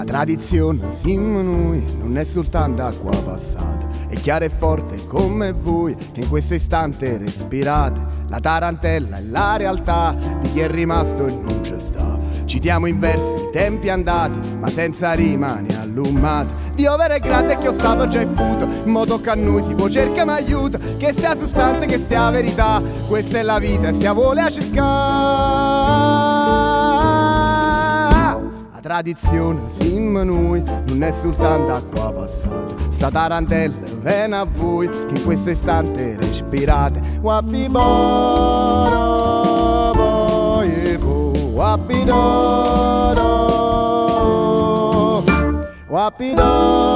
tradizione siamo noi, non è soltanto acqua passata, è chiara e forte come voi che in questo istante respirate. La tarantella è la realtà di chi è rimasto e non c'è sta. Citiamo in versi i tempi andati, ma senza rimani allumate. Dio vero e grande che io stavo già infuto, in modo che a noi si può cercare ma aiuto, che sia sostanza, che sia verità, questa è la vita e si vuole a cercare. La tradizione siamo noi, non è soltanto acqua passata, sta tarantella viene a voi che in questo istante respirate. Wabiboro, boiebo, wabidoro, wabidoro.